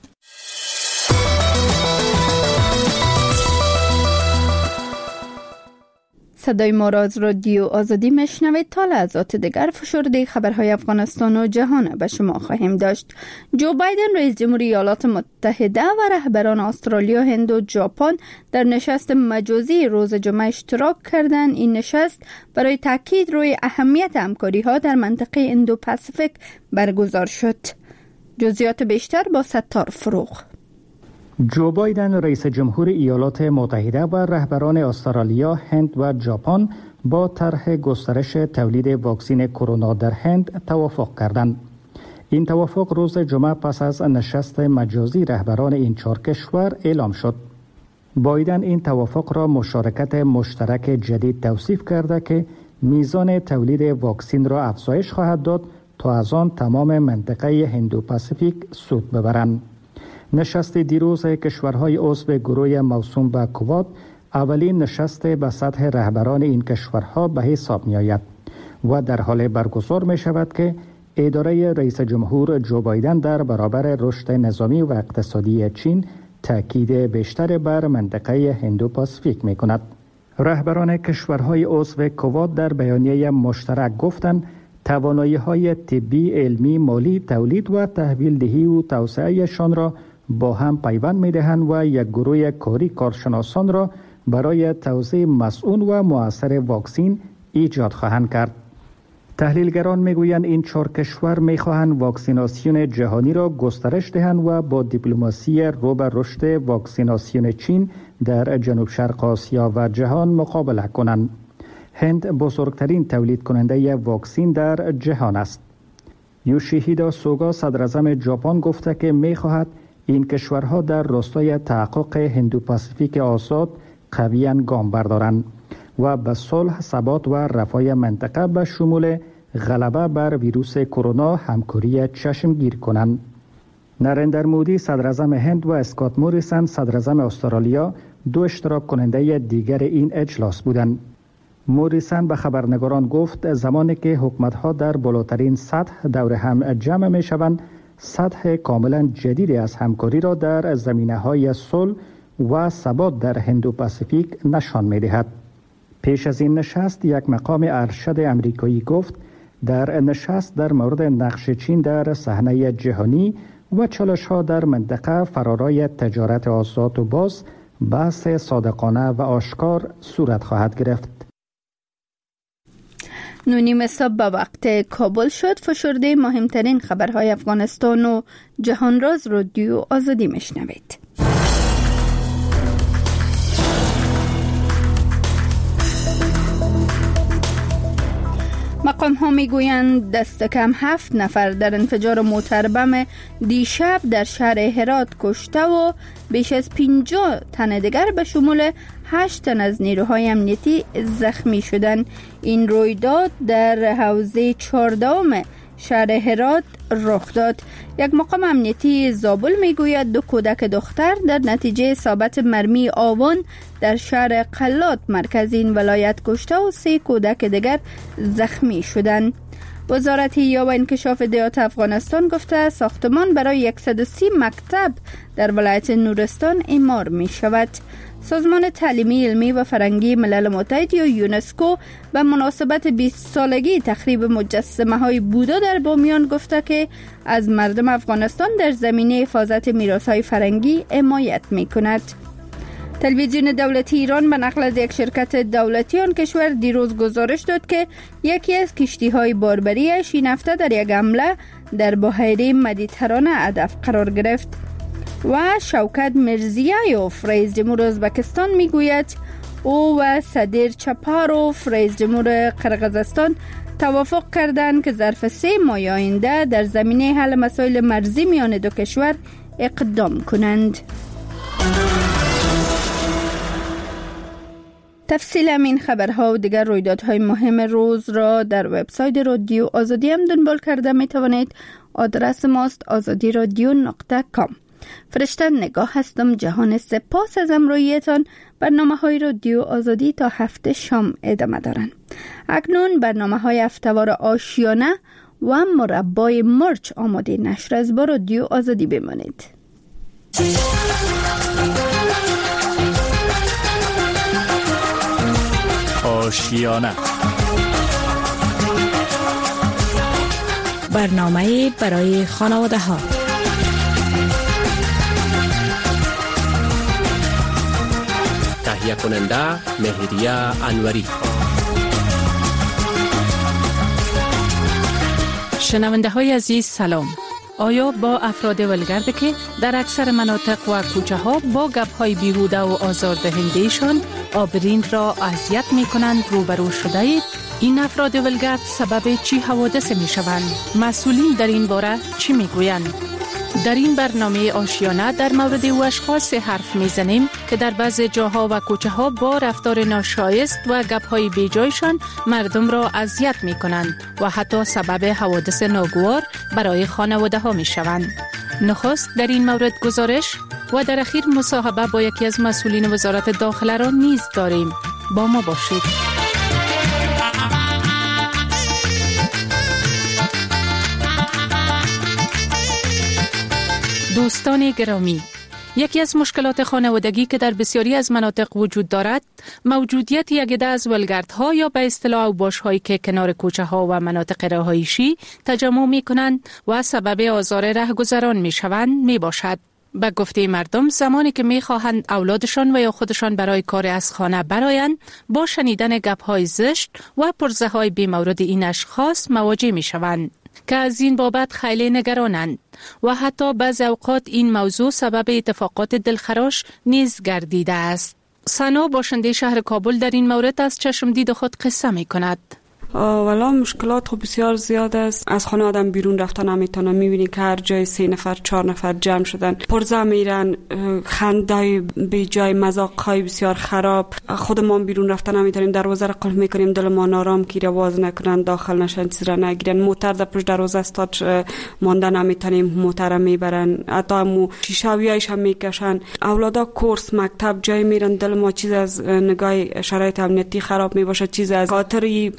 صدای ما را از رادیو آزادی میشنوید. تا لحظات دیگر فشرده خبرهای افغانستان و جهان به شما خواهیم داشت. جو بایدن رئیس جمهوری ایالات متحده و رهبران استرالیا، هند و ژاپن در نشست مجازی روز جمعه اشتراک کردند. این نشست برای تاکید روی اهمیت همکاری‌ها در منطقه اندو پاسیفیک برگزار شد. جزئیات بیشتر با ستار فروغ. جو بایدن رئیس جمهور ایالات متحده و رهبران استرالیا، هند و ژاپن با طرح گسترش تولید واکسن کرونا در هند توافق کردند. این توافق روز جمعه پس از نشست مجازی رهبران این 4 کشور اعلام شد. بایدن این توافق را مشارکت مشترک جدید توصیف کرده که میزان تولید واکسن را افزایش خواهد داد تا از آن تمام منطقه هندو پاسیفیک سود ببرند. نشست دیروز کشورهای عضو گروه موسوم به کواد اولین نشست به سطح رهبران این کشورها به حساب می آید و در حال برگزار می شود که اداره رئیس جمهور جو بایدن در برابر رشد نظامی و اقتصادی چین تاکید بیشتر بر منطقه هندو پاسیفیک می کند. رهبران کشورهای عضو کواد در بیانیه مشترک گفتند توانایی‌های طبی، علمی، مالی، تولید و تحویل دهی و توسعه‌شان را با هم پیوند می‌دهند و یک گروه کاری کارشناسان را برای توزیع مسئول و مؤثر واکسن ایجاد خواهند کرد. تحلیلگران میگویند این 4 کشور میخواهند واکسیناسیون جهانی را گسترش دهند و با دیپلماسی رو به رشد واکسیناسیون چین در جنوب شرق آسیا و جهان مقابله کنند. هند بزرگترین تولید کننده واکسن در جهان است. یوشیهیدا سوگا صدراعظم ژاپن گفته که میخواهد این کشورها در راستای تحقق هندو پاسیفیک آزاد قویاً گام بردارند و به صلح، ثبات و رفاه منطقه به شمول غلبه بر ویروس کرونا همکاری چشمگیر کنند. نریندر مودی صدراعظم هند و اسکات موریسن صدراعظم استرالیا 2 اشتراک کننده دیگر این اجلاس بودند. موریسن به خبرنگاران گفت زمانی که حکومت‌ها در بالاترین سطح دور هم جمع می‌شوند، سطح کاملا جدیدی از همکاری را در زمینه‌های صلح و ثبات در هندو پاسیفیک نشان می‌دهد. پیش از این نشست یک مقام ارشد امریکایی گفت در نشست در مورد نقش چین در صحنه جهانی و چالش‌ها در منطقه فرارای تجارت آزاد و باز بحث صادقانه و آشکار صورت خواهد گرفت. 9:30 صبح به وقت کابل شد. فشرده مهمترین خبرهای افغانستان و جهان راز رادیو آزادی میشنوید. مقام ها می گویند دست کم 7 نفر در انفجار موتر بم دیشب در شهر هرات کشته و بیش از 50 تن دیگر به شمول 8 تن از نیروهای امنیتی زخمی شدند. این رویداد در حوزه 14 شهر هرات رخ داد. یک مقام امنیتی زابل میگوید 2 کودک دختر در نتیجه اصابت مرمی آوان در شهر قلات مرکز این ولایت کشته و 3 کودک دیگر زخمی شدند. وزارت احیا و انکشاف دیات افغانستان گفته ساختمان برای 130 مکتب در ولایت نورستان اعمار می شود. سازمان تعلیمی علمی و فرهنگی ملل متحد یا یونسکو به مناسبت 20 سالگی تخریب مجسمه های بودا در بامیان گفته که از مردم افغانستان در زمینه حفاظت میراث های فرهنگی حمایت می کند. تلویزیون دولتی ایران به نقل از یک شرکت دولتی آن کشور دیروز گزارش داد که یکی از کشتی های باربریش این هفته در یک حمله در بحیره مدیترانه هدف قرار گرفت. و شوکت میرزیایوف رئیس جمهور ازبکستان میگوید او و صدر چپاروف رئیس جمهور قرقیزستان توافق کردند که ظرف 3 ماه آینده در زمینه حل مسائل مرزی میان دو کشور اقدام کنند. تفصیل این خبرها و دیگر رویدادهای مهم روز را در وبسایت رادیو آزادی هم دنبال کرده می توانید. آدرس ماست azadiradio.com. فرشته نگاه هستم. جهان سپاس از همراهیتان. برنامه‌های رادیو آزادی تا هفته شام ادامه دارند. اکنون برنامه‌های هفته‌وار آشیانه و مربای مرچ آماده نشر از با رادیو آزادی بمانید. آشیانه برنامه برای خانواده ها. تهیه کننده مهریه انوری. شنونده های عزیز سلام. آیا با افراد ولگرد که در اکثر مناطق و کوچه ها با گپ های بیهوده و آزاردهنده‌شان آبرین را اذیت می کنند روبرو شده اید؟ این افراد ولگرد سبب چی حوادث می شوند؟ مسئولین در این باره چی می گویند؟ در این برنامه آشیانه در مورد او اشخاص حرف میزنیم که در بعض جاها و کوچه ها با رفتار ناشایست و گپ های بیجایشان مردم را اذیت می کنند و حتی سبب حوادث ناگوار برای خانواده ها می شوند. نخست در این مورد گزارش و در اخیر مصاحبه با یکی از مسئولین وزارت داخله را نیز داریم. با ما باشید. دوستان گرامی، یکی از مشکلات خانوادگی که در بسیاری از مناطق وجود دارد، موجودیت یک عده از ولگردها یا به اصطلاح اوباش‌هایی که کنار کوچه‌ها و مناطق رهایشی تجمع می‌کنند و سبب آزار رهگذران می‌شوند میباشد. به گفته مردم زمانی که می‌خواهند اولادشان و یا خودشان برای کار از خانه برآیند، با شنیدن گپ‌های زشت و پرزه‌های بی‌مورد این اشخاص مواجه می‌شوند که از این بابت خیلی نگرانند و حتی بعضی اوقات این موضوع سبب اتفاقات دلخراش نیز گردیده است. سنا باشنده شهر کابل در این مورد از چشمدید خود قصه می کند. والا مشکلات خب بسیار زیاد است. از خانه آدم بیرون رفتن نمیتونه، میبینی که هر جای 3 نفر 4 نفر جمع شدن، پرزه میرن، خنده بی جای، مذاق‌های بسیار خراب. خودمون بیرون رفتن نمیتونیم، دروازه را قلف میکنیم دل ما نارام کی رواز نکنن، داخل نشن، چیز را نگیرن، موتر در پشت دروازه استاد ماندن نمیتونیم، موتر میبرن، حتی مو شیشاویایش هم میکشن. اولادا کورس مکتب جای میرن، دل ما چیز از نگاه شرایط امنیتی خراب میباشه، چیز از خاطری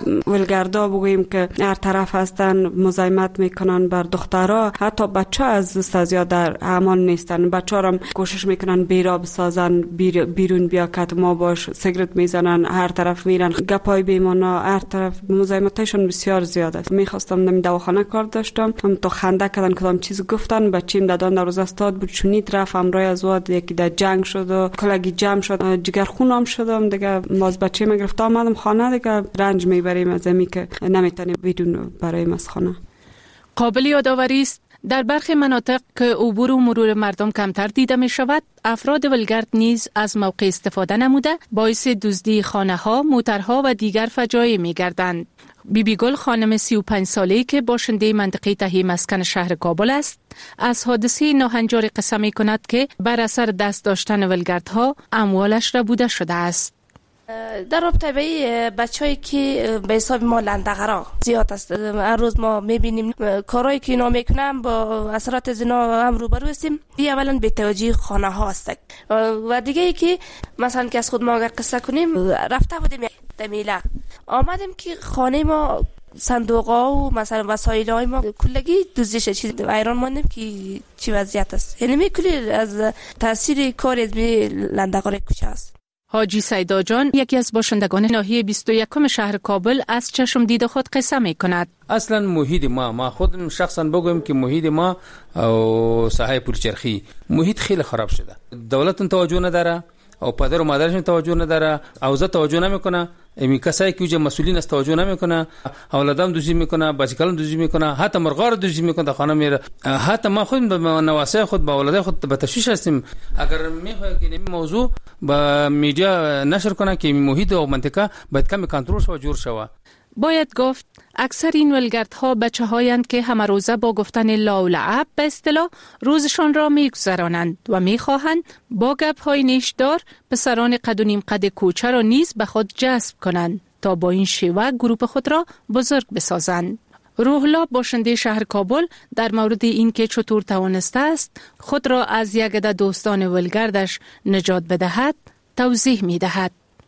ولگردا بگوییم که هر طرف هستن مزاحمت میکنن بر دخترها، حتی بچه از استازیا در امان نیستن. بچه ها هم کوشش میکنن بیرا بسازن، بیرون بیا که ما باش سیگرت میزنن، هر طرف میرن گپای بیمانا، هر طرف مزاحمتشون بسیار زیاد است. میخواستم نمی دواخانه کار داشتم، هم تو خنده کردن کدام چیز گفتن، بچیم دادان در روز استاد بود چونیت رفت امرای از واد یکی در جنگ شد و کلگی جمع شد، جگر خونم شدم دیگه. باز بچه ما گرفت آمدم خانه دیگه، رنج میبریم از امی که نمیتونیم بیرون برایم از خانه. قابل یادآوری است در برخی مناطق که عبور و مرور مردم کمتر دیده می شود، افراد ولگرد نیز از موقع استفاده نموده باعث دزدی خانه‌ها، موترها و دیگر فجایع می گردند. بیبی گل خانم 35 ساله‌ای که باشنده منطقه تهی مسکن شهر کابل است، از حادثه ناهنجار قصه می کند که بر اثر دست داشتن ولگردها اموالش را بوده شده است. در رابطه به بچه‌ای که به حساب ما لندغرا زیاد است، هر روز ما می‌بینیم کارهایی که اینا میکنن با اثرات زنا هم روبرو هستیم. اولا بی‌توجهی خانه‌ها است و دیگه ای که مثلا که از خود ما اگر قصه کنیم، رفته بودیم دمیله آمدیم که خانه ما صندوق‌ها و مثلا وسایل‌های ما کلگی دزدی شد، چیز ایران ماندیم که چی وضعیت است. یعنی کلی از تاثیر کار از لندغرا کوچه است. حاجی سیدا جان یکی از باشندگان ناحیه 21 شهر کابل از چشم دید خود قصه می کند. اصلا محیط ما خودم شخصا بگویم که محیط ما و ساحه پولچرخی محیط خیلی خراب شده. دولت توجه نداره او پدر و مادرش توجه نداره، اوضاع توجه نمیکنه، امی کسایی که مسئولین است توجه نمیکنه، اولادام دوزی میکنه، بچگان دوزی میکنه، حتی مرغار دوزی میکنه در خانه میره. حتی ما خود به نواسه خود با اولاد خود به تشویش هستیم. اگر میخواد که این موضوع با میډیا نشر کنه که محیط و منطقه باید کمی کنترل شو و جور شو. باید گفت اکثر این ولگردها بچه هایند که همه روزه با گفتن لا و لعب به اصطلاح روزشان را میگذرانند و میخواهند با گپ های نیشدار پسران قد و نیم قد کوچه را نیز به خود جذب کنند تا با این شیوه گروپ خود را بزرگ بسازند. روحلا باشنده شهر کابل در مورد این که چطور توانسته است خود را از یک عده دوستان ولگردش نجات بدهد توضیح میدهد.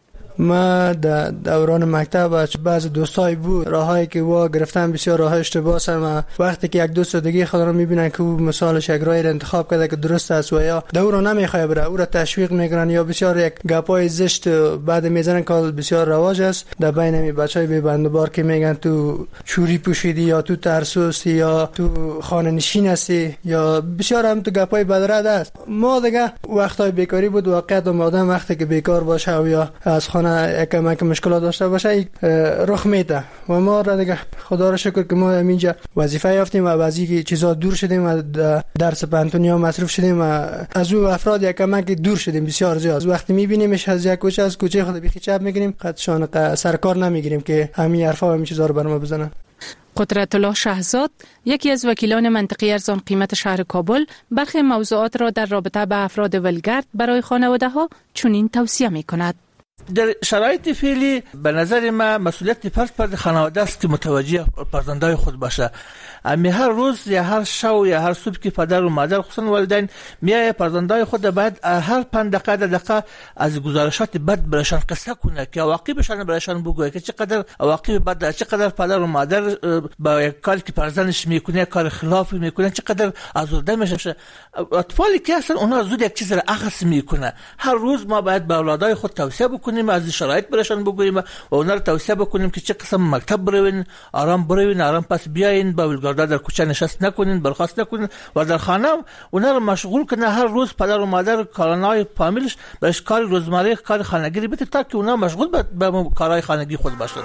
ما در دوران مکتب بعض دوستای بود راهایی که وا گرفتن بسیار راه اشتباه است. ما وقتی که یک دوست دیگه خود را میبینن که او مثالش یک راهی انتخاب کرده که درست است و یا دورو نمیخواد بره، او را تشویق میکنن یا بسیار یک گپای زشت بعد میزنن که بسیار رواج است در بین می بچهای بی بندبار که میگن تو چوری پوشیدی یا تو ترسوستی یا تو خانه نشین هستی یا بسیار هم تو گپای بدرد است. ما دیگه وقتای بیکاری بود، واقعا آدم وقتی که بیکار باشه و یا از یک مشکلات داشته باشه رخ میده و ما را دیگه خدا را شکر که ما اینجا وظیفه یافتیم و بعضی چیزا دور شدیم و درس پانتونیا مصروف شدیم و از او افراد یک کمک دور شدیم بسیار زیاد. وقتی میبینیمش از یک کوچه از کوچه خود بیخی چپ میگیریم، قدشان سرکار نمیگیریم که همین حرفا و همین چیزا رو بر ما بزنن. قدرت الله شهزاد یکی از وکیلان منطقه ارزان قیمت شهر کابل برخی موضوعات را در رابطه با افراد ولگرد برای خانواده‌ها چنین توصیه می‌کند. در شرایط فعلی به نظر ما مسئولیت فرد خانواده است که متوجه فرزندای خود باشه. امی هر روز یا هر شو یا هر صبح که پدر و مادر خصوصا والدین میای فرزندای خود باید هر 5 دقیقه از گزارشات بد برایشان قصه کنه که عواقبشان برایشان بگوید که چقدر عواقب بد، چقدر پدر و مادر با یک کاری که فرزندش میکنه کار خلافی میکنه چقدر آزرده میشه. اطفالی که اصلا اونها زود یک چیز را اخذ میکنه. هر روز ما باید به اولادای خود توصیه بکنیم، از شرایط برایشان بگوییم و اونها را توصیه بکنیم که چه قسم مکتب بروین، آرام بروین، آرام پس بیاین، با ولگردا در کوچه نشست نکنین، برخاست نکنین و در خانه اونها را مشغول کنه. هر روز پدر و مادر کارنای فامیلش برش کار روزمره کار خانگی بده تا که اونها مشغول به کارهای خانگی خود باشند.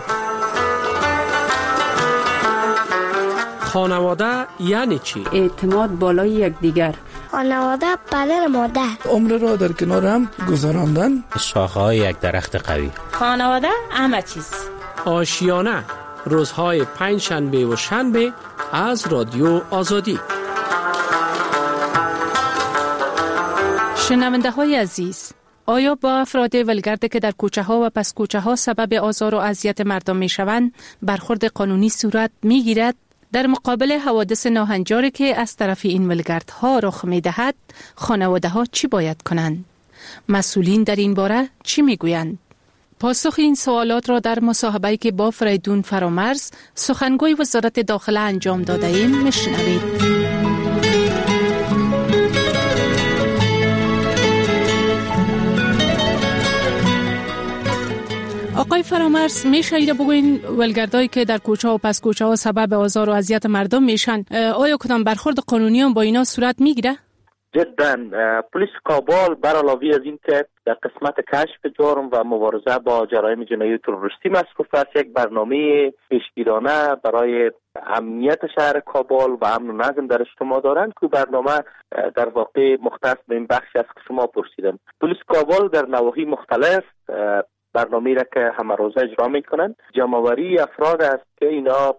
خانواده یعنی چی؟ اعتماد بالای یکدیگر. خانواده پدر مادر. عمر را در کنار هم گذراندن. شاخه‌های یک درخت قوی. خانواده همه چیز. آشیانه روزهای 5 شنبه و شنبه از رادیو آزادی. شنونده های عزیز، آیا با افراد ولگرد که در کوچه ها و پس کوچه ها سبب آزار و اذیت مردم می شوند برخورد قانونی صورت می گیرد؟ در مقابل حوادث ناهنجاری که از طرف این ولگردها رخ می دهد، خانواده ها چی باید کنند؟ مسئولین در این باره چی می گویند؟ پاسخ این سوالات را در مصاحبه‌ای که با فریدون فرامرز سخنگوی وزارت داخله انجام داده ایم میشنوید. آقای فرامرز، میشه ایره بگوین ولگردایی که در کوچه و پس کوچه ها سبب آزار و اذیت مردم میشن، آیا کدام برخورد قانونی هم با اینا صورت میگیره؟ جدا. پلیس کابل بر علاوه از این که در قسمت کشف جرم و مبارزه با جرایم جنایی تروریستی مصروف است، یک برنامه پیشگیرانه برای امنیت شهر کابل و امن و نظم در اجتماع دارند که برنامه در واقع مختص به این بخش است که شما پرسیدن. پلیس کابل در نواحی مختلف برنامه را که همه روزه اجرا میکنند. جمع‌آوری افراد است که اینا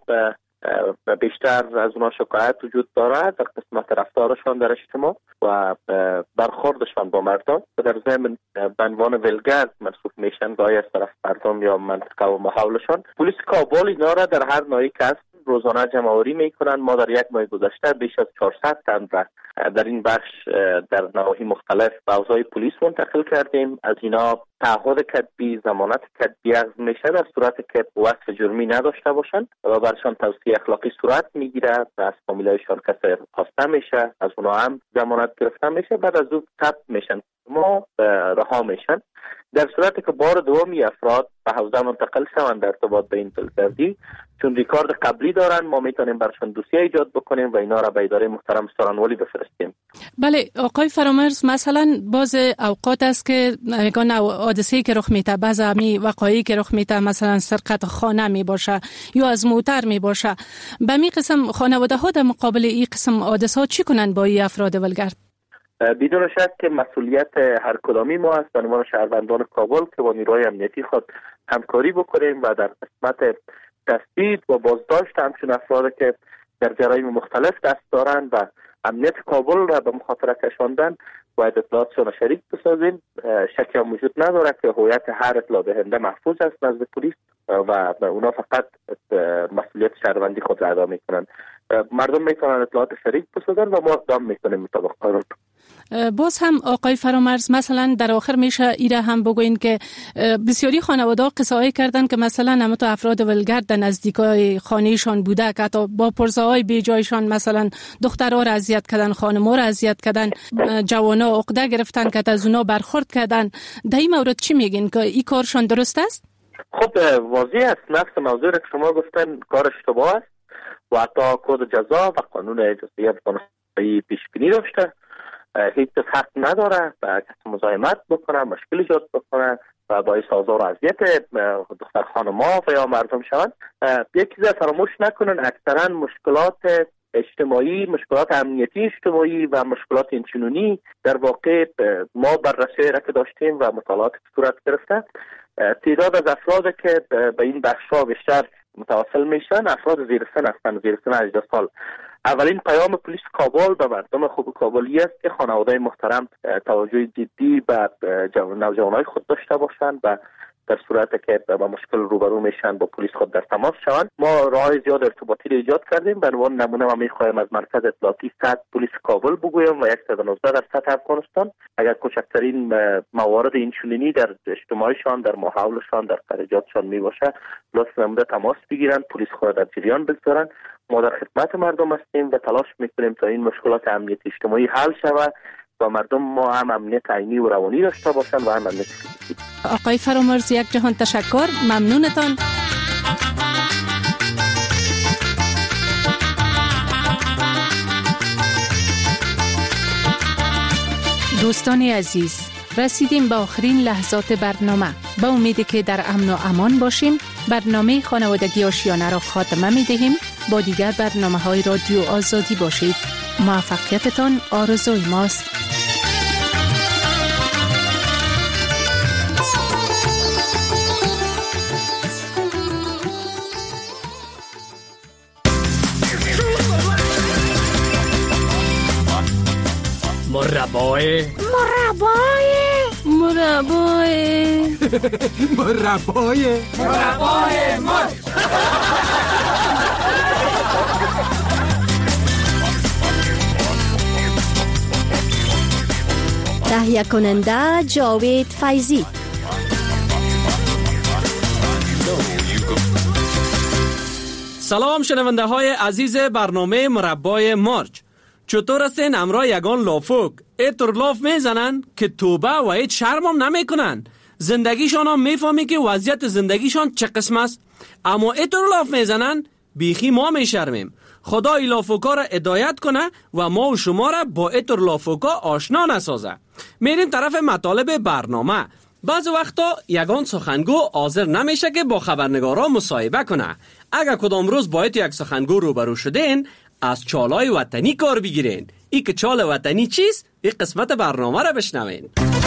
بیشتر از اونا شکایت وجود دارد در قسمت رفتارشان در اجتماع و برخوردشان با مردم و در ضمن به عنوان ولگرد محسوب میشن گاهی از طرف مردم یا منطقه و محولشان. پلیس کابل اینا را در هر ناحیه که روزانه جمع‌آوری میکنن. ما در یک ماه گذشته بیش از 400 تن را در این بخش در نواحی مختلف به حوزه پلیس منتقل کردیم. از اینا تعهد کتبی، ضمانت کتبی اخذ میشه در صورتی که وصف جرمی نداشته باشند و برشان توصیه اخلاقی صورت میگیره و از فامیلایشان کسی خواسته میشه، از اونا هم ضمانت گرفته میشه، بعد از اون ثبت میشن، ما رها میشن. در صورتی که بار دومی افراد به حوزه منتقل شوند در ارتباط به این ولگردی، چون ریکارد قبلی دارن، ما میتونیم برشان دوسیه ایجاد بکنیم و اینا را به اداره محترم سارنوالی بفرستیم. بله آقای فرامرز، مثلا باز اوقات است که میگن حادثه‌ای که رخ میده، بعضی امی وقایعی که رخ میده، مثلا سرقت خانه می باشه یا از موتر می باشه، به می قسم خانواده ها در مقابل این قسم حادثه ها چی کنن با این افراد ولگرد؟ بدون شک که مسئولیت هر کدامی ما است به عنوان شهروندان کابل که با نیروهای امنیتی خود همکاری بکنیم و در قسمت تثبیت و بازداشت همچون افراد که در جرایم مختلف دست دارند و امنیت کابل را به مخاطره کشاندن باید اطلاعاتشان شریک بسازیم. شکی هم وجود نداره که هویت هر اطلاع دهنده محفوظ است نزد پلیس و اونا فقط مسئولیت شهروندی خود را ادا میکنن. مردم میتونن اطلاعات شریک بسازن و ما اقدام میکنیم مطابق قانون. باز هم آقای فرامرز، مثلا در آخر میشه ایره هم بگوین که بسیاری خانواده قصه‌ای کردن که مثلا همه افراد ولگرد در نزدیکای خانه‌شان بوده که حتی با پرزه‌های بیجایشان مثلا دخترها را اذیت کردن، خانم‌ها را اذیت کردن، جوانا عقده گرفتن که از اونا برخورد کردن. در این مورد چی میگین که این کارشان درست است؟ خب واضح است، نفس موضوعی که شما گفتن کار اشتباه است و حتی کد جزا و قانون جزایی افغانستان پیش بینی داشته. هیچ حق نداره و کسی مزاحمت بکنه، مشکل ایجاد بکنه و باعث آزار و اذیت دختر خانم‌ها و یا مردم شوند. یک چیز فراموش نکنن، اکثرا مشکلات اجتماعی، مشکلات امنیتی اجتماعی و مشکلات اینچنینی در واقع ما بررسی را که داشتیم و مطالعات صورت گرفته، تعداد از افراد که به این بخش‌ها بیشتر متوسل میشن افراد زیر سن هستند، زیر سن 18 سال. اولین پیام پلیس کابل به مردم خوب کابلی است که خانواده محترم توجه جدی به نوجوانای خود داشته باشند و در صورتی که با مشکل روبرو میشن با پلیس خود در تماس شوند. ما راههای زیاد ارتباطی را ایجاد کردیم. به عنوان نمونه ما میخوایم از مرکز اطلاعاتی 100 پلیس کابل بگویم و 119 در سطح افغانستان. اگر کوچکترین موارد اینچنینی در اجتماعشان، در محولشان، در خارجاتشان می باشه، لطف نموده تماس بگیرن، پلیس خود در جریان بگذارن. ما در خدمت مردم هستیم و تلاش میکنیم تا این مشکلات امنیتی اجتماعی حل شود و مردم ما هم امنیت عینی و روانی داشته باشن و هم امنیت فیزیکی. آقای فرامرز، یک جهان تشکر، ممنونتان. دوستان عزیز، رسیدیم به آخرین لحظات برنامه. با امیدی که در امن و امان باشیم، برنامه خانوادگی آشیانه را خاتمه می دهیم. با دیگر برنامه‌های رادیو آزادی باشید. موفقیتتان آرزوی ماست. مربای تهیه کننده جاوید فیضی. سلام شنونده های عزیز برنامه مربای مارچ. چطور هستین؟ امرا یگان لافوک ایتر لاف میزنن که توبه و ایت شرم هم نمیکنن. زندگیشان هم میفهمی که وضعیت زندگیشان چه قسم است، اما ایتر لاف میزنن بیخی ما میشرمیم. خدا ای لافوکا را هدایت کنه و ما و شما را با ایتر لافوکا آشنا نسازه. میریم طرف مطالب برنامه. بعض وقتا یگان سخنگو حاضر نمیشه که با خبرنگارا مصاحبه کنه. اگر کدام روز با یک سخنگو روبرو شدین، از چالای وطنی کار بگیرین. ای که چال وطنی چیست؟ این قسمت برنامه را بشنوین.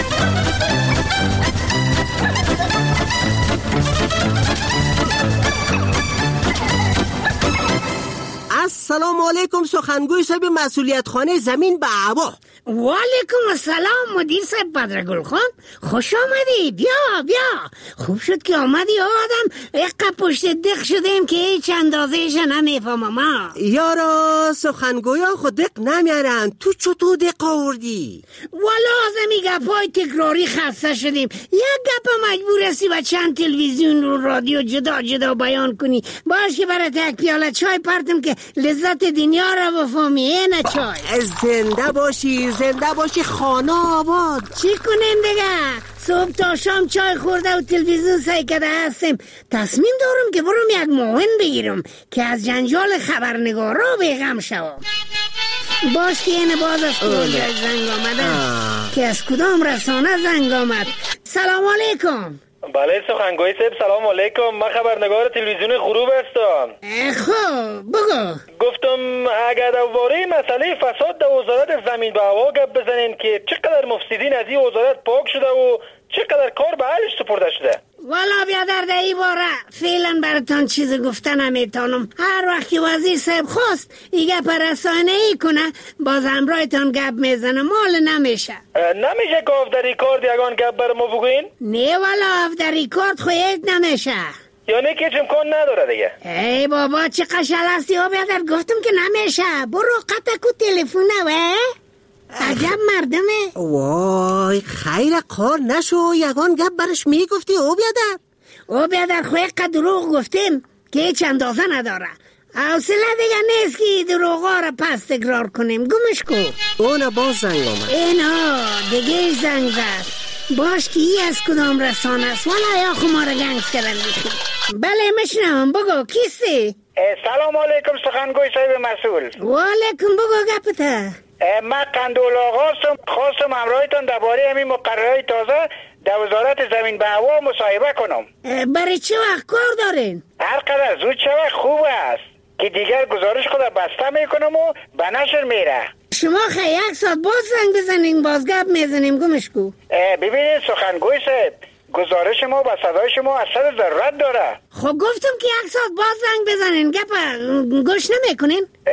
السلام علیکم سخنگوی صاحب مسئولیت خانه زمین به هوا. و علیکم السلام مدیر صاحب بدرگل خان، خوش آمدی. بیا خوب شد که آمدی. آدم اقا پشت دق شدیم که هیچ اندازهش نمیفهمم. یارا سخنگویا خود دق نمیارن، تو چطور دق آوردی؟ والا آزمی گپای تکراری خسته شدیم. یک گپ مجبور هستی و چند تلویزیون و رادیو جدا بیان کنی. باش که برات یک پیاله چای پرتم که لذت دنیا را بفهمی. اینه چای. زنده باشی خانه آباد. چی کنیم دیگه؟ صبح تا شام چای خورده و تلویزیون سعی کرده هستیم. تصمیم دارم که برم یک معاون بگیرم که از جنجال خبرنگارا بیغم شوم. باش که این باز از کدام زنگ آمده که از کدام رسانه زنگ آمد. سلام علیکم. بله سخنگوی صاحب سلام علیکم. من خبرنگار تلویزیون غروب هستم. خب بگو. گفتم اگر درباره مسئله فساد در وزارت زمین و هوا گپ بزنین که چقدر مفسدین از این وزارت پاک شده و چقدر کار به حلش سپرده شده. والا بیادر در این باره فعلا براتان چیز گفتن نمیتونم. هر وقت که وزیر صاحب خواست ایگه پر رسانه‌ای کنه باز همراهتان گپ میزنه. مال نمیشه که آف در ریکارد یگان گپ بر ما بگوین؟ نه والا آف در ریکارد خواهید نمیشه. یعنی که امکان نداره دیگه. ای بابا چه قشل هستی ها بیادر. گفتم که نمیشه. برو قطع کو تلفونه و عجب مردمه. وای خیر کار نشو. یگان گپ برش میگفتی او بیادر خوی قد دروغ گفتیم که هیچ اندازه نداره. حوصله دیگه نیست که دروغا را پس تکرار کنیم. گمش کو. اون باز زنگ آمد. اینا دیگه زنگ زد. باش که ای از کدام رسانه است. والا یا خمار گنگس کردن بیخی. بله مشنم. بگو کیستی؟ سلام علیکم سخنگوی صاحب مسئول. و علیکم. بگو گپته. من قندول آقاستم. خواستم همراهتان درباره همین مقررهای تازه در وزارت زمین و هوا مصاحبه کنم. برای چه وقت کار دارین؟ هر قدر زود شود خوب است که دیگر گزارش خود بسته میکنم و به نشر میره. شما خیلی یک ساعت باز زنگ بزنین باز گپ میزنیم. گمش کو. ببینید سخنگوی صاحب گزارش ما با صدای شما اثر ضرورت داره. خب گفتم که یک ساعت باز زنگ بزنین. گپ گوش نمیکنین.